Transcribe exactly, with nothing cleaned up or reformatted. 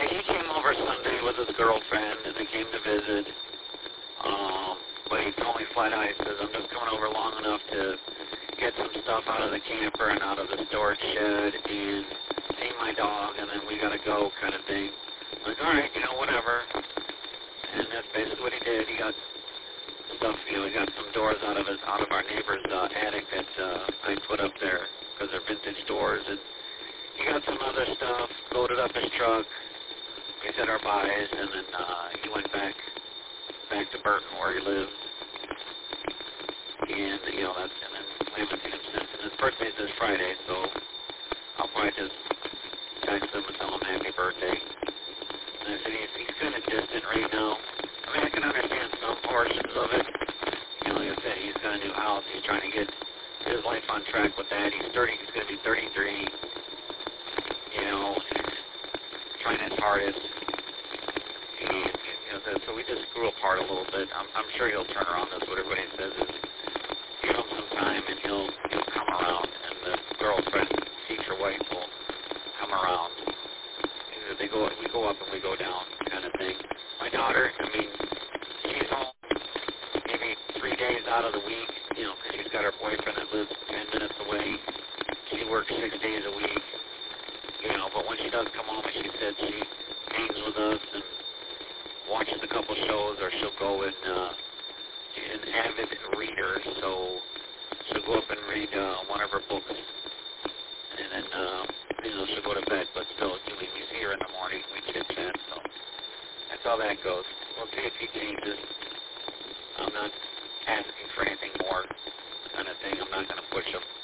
Yeah, he came over Sunday with his girlfriend, and they came to visit. Um, but he told me flat out, he says, I'm just coming over long enough to get some stuff out of the camper and out of the storage shed and see my dog, and then we got to go kind of thing. I'm like, all right, you know, whatever. And that's basically what he did. He got stuff, you know, he got some doors out of his, out of our neighbor's uh, attic that uh, I put up there because they're vintage doors, and he got some other stuff, loaded up his truck. We said our byes, and then uh, he went back back to Burton where he lives. And, you know, that's, and then we haven't seen him since. And his birthday's this Friday, so I'll probably just text him and tell him happy birthday. And I said, he's, he's kind of distant right now. I mean, I can understand some portions of it. You know, like I said, he's got a new house. He's trying to get his life on track with that. He's thirty. He's going to be thirty-three. You know, trying his hardest. And, you know, so we just grew apart a little bit. I'm, I'm sure he'll turn around. That's what everybody says is give him some time and he'll he'll come around. And the girlfriend, future wife, will come around. And they go, we go up and we go down, kind of thing. My daughter, I mean, she's home maybe three days out of the week, you know, because she's got her boyfriend that lives ten minutes away. She works six days a week, you know. But when she does come home, she said she hangs with us and watches a couple shows, or she'll go and uh, she's an avid reader, so she'll go up and read uh, one of her books, and then uh, you know, she'll go to bed. But still, you know, we see her in the morning, we chit chat, so that's how that goes. We'll see if he changes. I'm not asking for anything more, kind of thing. I'm not going to push him.